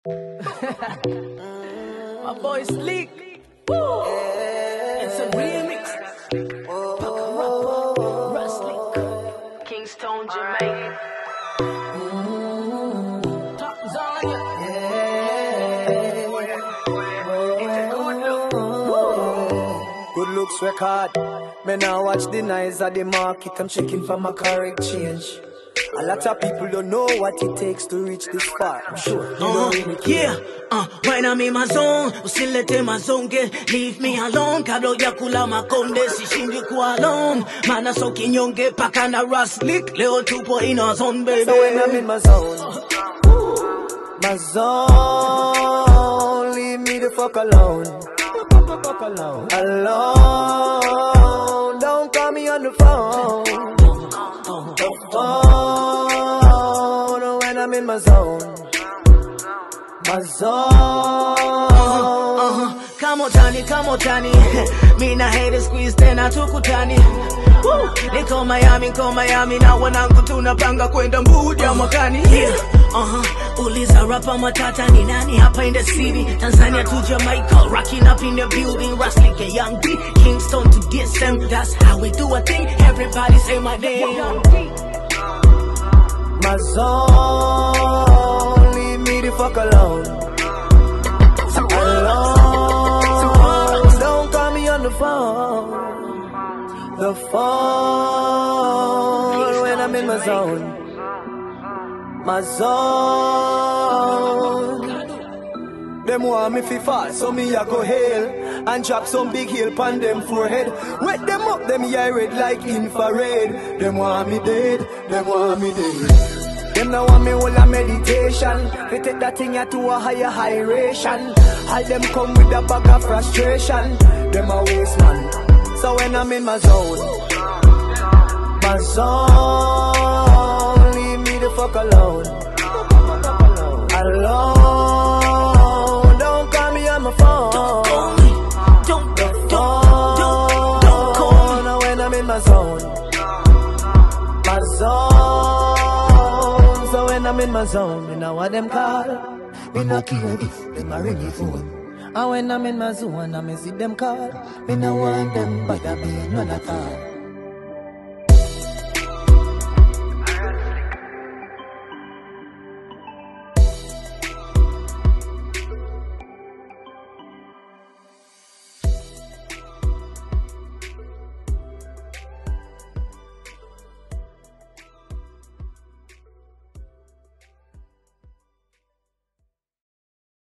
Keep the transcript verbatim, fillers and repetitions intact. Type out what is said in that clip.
My boy Sleek. Woo. It's a remix. Paka rapper, Ruslick. Kingston, Jamaica. Mm-hmm. Top Zania. Yeah. Good looks record. Me now watch the nice of the market. I'm checking for my correct change. A lot of people don't know what it takes to reach this far. I'm sure you uh, don't really care. Yeah, uh, when I'm in my zone, usilete mazonge, leave me alone. Kabla hujakula makonde, sishindi kuwa alone. Mana so kinyonge, paka na Ruslick. Leo tupo in our zone, baby. So when I'm in my zone, my zone, leave me the fuck alone. Alone, alone. Don't call me on the phone. The phone when I'm in my zone. My zone. Uh-huh, uh-huh. Come on, Tani, come on, Tani. Me na hate squeeze tena tukutani. Woo! Niko Miami, niko Miami na wanangu tunapanga kwenda Mbuja mwakani. Yeah. Uh-huh. Uliza rapa matata ni nani hapa in the city. Tanzania to Jamaica, rocking up in the building. Ruslick and Young D, Kingston to D S M. That's how we do a thing. Everybody say my name. My zone, leave me the fuck alone. Alone, don't call me on the phone. The phone when I'm in my zone. My zone. Them want me fi fall, so me a go hail and drop some big hill pon them forehead. Wet them up, them eye red like infrared. Them want me dead, them want me dead. Them now want me all a meditation. They take that thing to a higher high ration. All them come with a bag of frustration. Them a waste man. So when I'm in my zone, my zone, leave me the fuck alone. Alone, don't call me on my phone. Don't call me. Don't, don't, don't, don't, don't call me. Now when I'm in my zone, my zone. So when I'm in my zone, you know what them call. Me no care if them a ring the phone. And when I'm in my zone, I me see them call. Me no want them, but I be none at all.